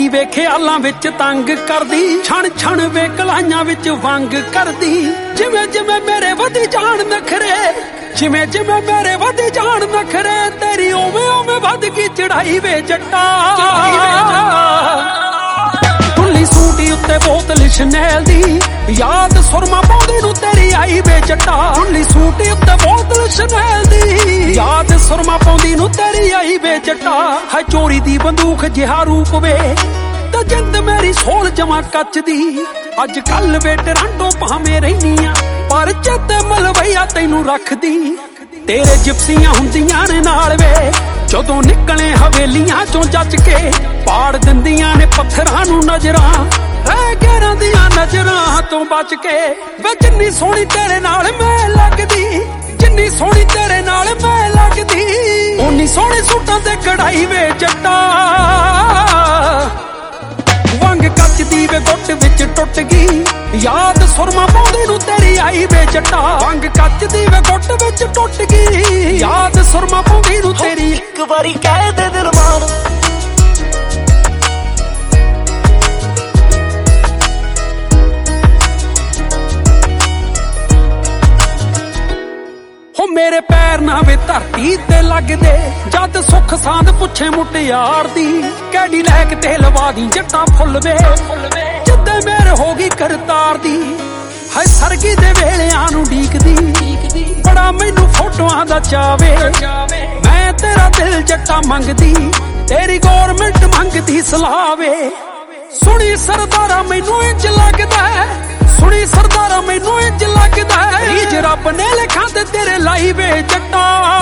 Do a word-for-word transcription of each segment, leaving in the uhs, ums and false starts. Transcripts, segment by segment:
ਕੁੜੀ ਵੇ ਖਿਆਲਾਂ ਵਿੱਚ ਤੰਗ ਕਰਦੀ, ਛਣ ਛਣ ਵੇ ਕਲਾਈਆਂ ਵਿੱਚ ਵੰਗ ਕਰਦੀ। ਜਿਵੇਂ ਜਿਵੇਂ ਮੇਰੇ ਵਧੀ ਜਾਣ ਨਖਰੇ, ਜਿਵੇਂ ਜਿਵੇਂ ਮੇਰੇ ਵਧੀ ਜਾਣ ਨਖਰੇ, ਤੇਰੀ ਉਵੇਂ ਉਵੇਂ ਵੱਧ ਗਈ ਚੜਾਈ ਵੇ ਜੱਟਾ। ਟੁੱਲੀ ਸੂਟੀ ਉੱਤੇ ਬੋਤਲ ਸ਼ਨੈਲ ਦੀ, ਯਾਦ ਸੁਰਮਾ ਪਾਉਂਦੀ ਨੂੰ ਤੇਰੀ ਆਈ ਵੇ ਜੱਟਾ। ਟੁੱਲੀ ਸੂਟੀ ਉੱਤੇ ਬੋਤਲ ਸ਼ਨੈਲ ਦੀ, ਯਾਦ ਸੁਰਮਾ ਪਾਉਂਦੀ ਨੂੰ ਤੇਰੀ ਆਈ ਵੇ ਜੱਟਾ। ਹੈ ਚੋਰੀ ਦੀ ਬੰਦੂਕ ਜਿਹਾ ਰੂਪ ਵੇ, ਤੇ ਜਿੰਦ ਮੇਰੀ ਸੋਲ ਜਮਾ ਕੱਚ ਦੀ। ਅੱਜ ਕੱਲ ਵੇ ਟਰਾਂਟੋ ਭਾਵੇਂ ਰਹਿਨੀ ਆ, ਪਰ ਚੇਤੇ ਮਲਵਈਆ ਤੈਨੂੰ ਰੱਖਦੀ। ਤੇਰੇ ਜਿਪਸੀਆਂ ਹੁੰਦੀਆਂ ਨੇ ਨਾਲ ਵੇ, ਜਦੋਂ ਨਿਕਲੇ ਹਵੇਲੀਆਂ ਚੋਂ ਜੱਜ ਕੇ, ਪਾੜ ਦਿੰਦੀਆਂ ਨੇ ਪੱਥਰਾਂ ਨੂੰ ਨਜ਼ਰਾਂ, ਰਹਿ ਗੈਰਾਂ ਦੀਆਂ ਨਜ਼ਰਾਂ ਤੋਂ ਬਚ ਕੇ। ਵੇ ਜਿੰਨੀ ਸੋਹਣੀ ਤੇਰੇ ਨਾਲ ਮੈਂ ਲੱਗਦੀ, ਜਿੰਨੀ ਸੋਹਣੀ ਤੇਰੇ ਨਾਲ ਮੈਂ ਲੱਗਦੀ, ਓਨੀ ਸੋਹਣੇ ਸੂਟਾਂ ਤੇ ਕਢਾਈ ਵੇ ਜੱਟਾ। ਵੰਗ ਕੱਚ ਦੀ ਵੇ ਗੁੱਟ ਵਿੱਚ ਟੁੱਟ ਗਈ, ਯਾਦ ਸੁਰਮਾ ਪਾਉਂਦੀ ਨੂੰ ਤੇਰੀ ਆਈ ਵੇ ਜੱਟਾ। ਵੰਗ ਕੱਚ ਦੀ ਵੇ ਗੁੱਟ ਵਿੱਚ ਟੁੱਟ ਗਈ, ਯਾਦ ਸੁਰਮਾ ਪਾਉਂਦੀ ਨੂੰ ਤੇਰੀ। ਇੱਕ ਵਾਰੀ ਕਹਿ ਦੇ ਦਿਲਮਾਨ, ਹੋ ਮੇਰੇ ਪੈਰ ਨਾ ਵੇ ਧਰਤੀ ਤੇ ਲੱਗਦੇ, ਜਦ ਸੁੱਖ ਸਾਂਦ ਪੁੱਛੇ ਮੁਟਿਆਰ ਦੀ। ਕੈਡੀਲੈਕ ਤੇ ਲਵਾ ਦੀ ਜੱਟਾਂ ਫੁੱਲ ਵੇ, ਜਿੱਦੇ ਮੇਰ ਹੋ ਗਈ ਕਰਤਾਰ ਦੀ। ਹੈ ਸਰਗੀ ਦੇ ਵੇਲਿਆਂ ਨੂੰ ਡੀਕਦੀ, ਬੜਾ ਮੈਨੂੰ ਫੋਟੋਆਂ ਦਾ ਚਾਵੇ। ਮੈਂ ਤੇਰਾ ਦਿਲ ਜੱਟਾ ਮੰਗਦੀ, ਤੇਰੀ ਗੌਰਮੈਂਟ ਮੰਗਦੀ ਸਲਾਵੇ। ਸੁਣੀ ਸਰਦਾਰਾ ਮੈਨੂੰ ਇੰਜ ਲੱਗਦਾ, ਸੁਣੀ ਸਰਦਾਰਾ ਮੈਨੂੰ ਇੰਜ ਲੱਗਦਾ, ਰੀਜ ਰੱਬ ਨੇ ਲਿਖਾਂ ਤੇ ਤੇਰੇ ਲਾਈ ਵੇ ਜੱਟਾ।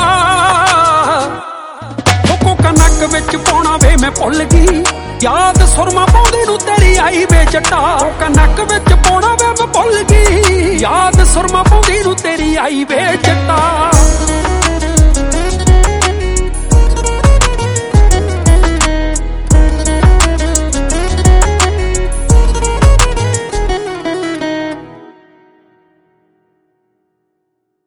ਕੋਕੋ ਕਨਕ ਵਿੱਚ ਪਾਉਣਾ ਵੇ ਮੈਂ ਭੁੱਲ ਗਈ, ਯਾਦ ਸੁਰਮਾ ਪਾਉਂਦੀ ਨੂੰ ਤੇਰੀ ਆਈ ਵੇ ਜੱਟਾ। ਕਨਕ ਵਿੱਚ ਪਾਉਣਾ ਵੇ ਮੈਂ ਭੁੱਲ ਗਈ, ਯਾਦ ਸੁਰਮਾ ਪਾਉਂਦੀ ਨੂੰ ਤੇਰੀ ਆਈ ਵੇ ਜੱਟਾ।